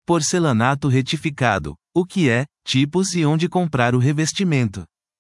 Porcelanato retificado. O que é, tipos e onde comprar o revestimento.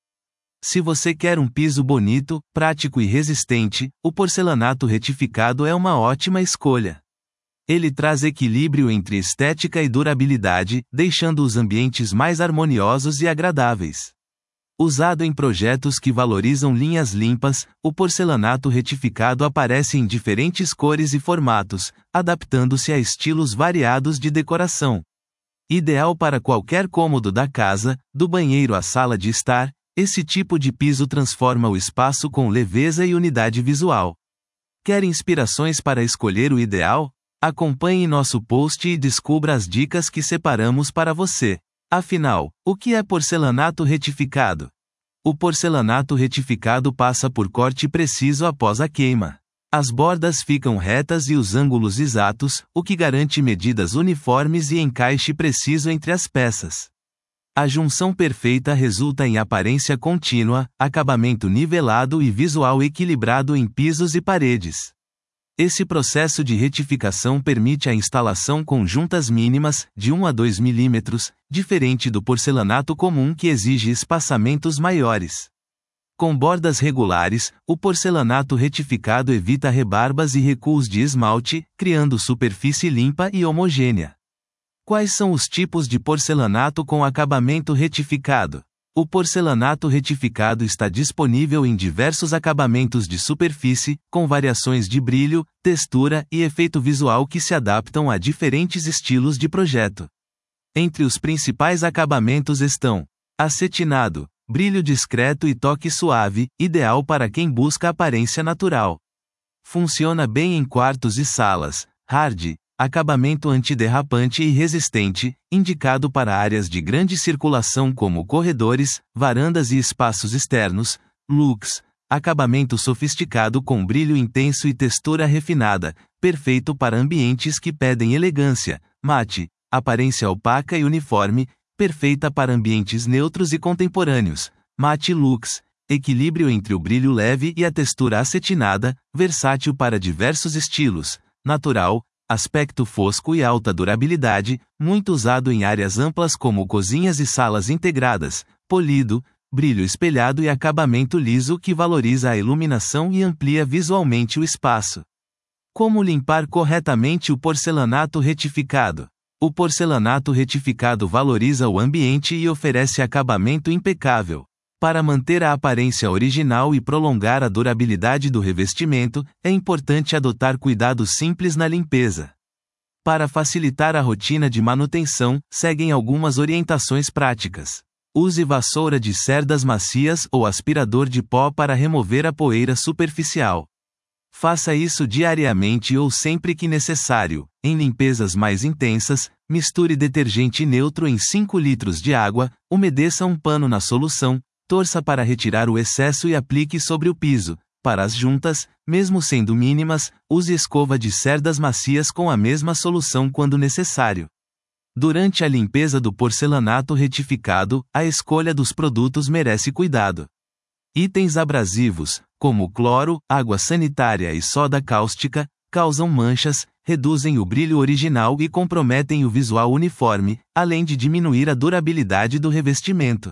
Se você quer um piso bonito, prático e resistente, o porcelanato retificado é uma ótima escolha. Ele traz equilíbrio entre estética e durabilidade, deixando os ambientes mais harmoniosos e agradáveis. Usado em projetos que valorizam linhas limpas, o porcelanato retificado aparece em diferentes cores e formatos, adaptando-se a estilos variados de decoração. Ideal para qualquer cômodo da casa, do banheiro à sala de estar, esse tipo de piso transforma o espaço com leveza e unidade visual. Quer inspirações para escolher o ideal? Acompanhe nosso post e descubra as dicas que separamos para você. Afinal, o que é porcelanato retificado? O porcelanato retificado passa por corte preciso após a queima. As bordas ficam retas e os ângulos exatos, o que garante medidas uniformes e encaixe preciso entre as peças. A junção perfeita resulta em aparência contínua, acabamento nivelado e visual equilibrado em pisos e paredes. Esse processo de retificação permite a instalação com juntas mínimas, de 1 a 2 mm, diferente do porcelanato comum que exige espaçamentos maiores. Com bordas regulares, o porcelanato retificado evita rebarbas e recuos de esmalte, criando superfície limpa e homogênea. Quais são os tipos de porcelanato com acabamento retificado? O porcelanato retificado está disponível em diversos acabamentos de superfície, com variações de brilho, textura e efeito visual que se adaptam a diferentes estilos de projeto. Entre os principais acabamentos estão: acetinado, brilho discreto e toque suave, ideal para quem busca aparência natural. Funciona bem em quartos e salas. Hard, acabamento antiderrapante e resistente, indicado para áreas de grande circulação como corredores, varandas e espaços externos. Lux, acabamento sofisticado com brilho intenso e textura refinada, perfeito para ambientes que pedem elegância. Matte, aparência opaca e uniforme, perfeita para ambientes neutros e contemporâneos. Matte Lux, equilíbrio entre o brilho leve e a textura acetinada, versátil para diversos estilos. Natural, aspecto fosco e alta durabilidade, muito usado em áreas amplas como cozinhas e salas integradas. Polido, brilho espelhado e acabamento liso que valoriza a iluminação e amplia visualmente o espaço. Como limpar corretamente o porcelanato retificado? O porcelanato retificado valoriza o ambiente e oferece acabamento impecável. Para manter a aparência original e prolongar a durabilidade do revestimento, é importante adotar cuidados simples na limpeza. Para facilitar a rotina de manutenção, seguem algumas orientações práticas. Use vassoura de cerdas macias ou aspirador de pó para remover a poeira superficial. Faça isso diariamente ou sempre que necessário. Em limpezas mais intensas, misture detergente neutro em 5 litros de água, umedeça um pano na solução, torça para retirar o excesso e aplique sobre o piso. Para as juntas, mesmo sendo mínimas, use escova de cerdas macias com a mesma solução quando necessário. Durante a limpeza do porcelanato retificado, a escolha dos produtos merece cuidado. Itens abrasivos, como cloro, água sanitária e soda cáustica, causam manchas, reduzem o brilho original e comprometem o visual uniforme, além de diminuir a durabilidade do revestimento.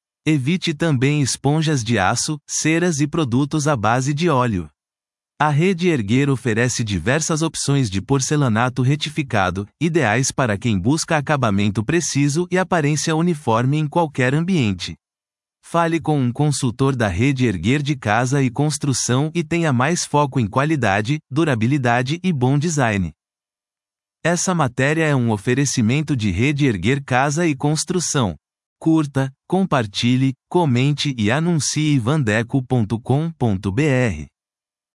Evite também esponjas de aço, ceras e produtos à base de óleo. A Rede Erguer oferece diversas opções de porcelanato retificado, ideais para quem busca acabamento preciso e aparência uniforme em qualquer ambiente. Fale com um consultor da Rede Erguer de Casa e Construção e tenha mais foco em qualidade, durabilidade e bom design. Essa matéria é um oferecimento de Rede Erguer Casa e Construção. Curta, compartilhe, comente e anuncie vandeco.com.br.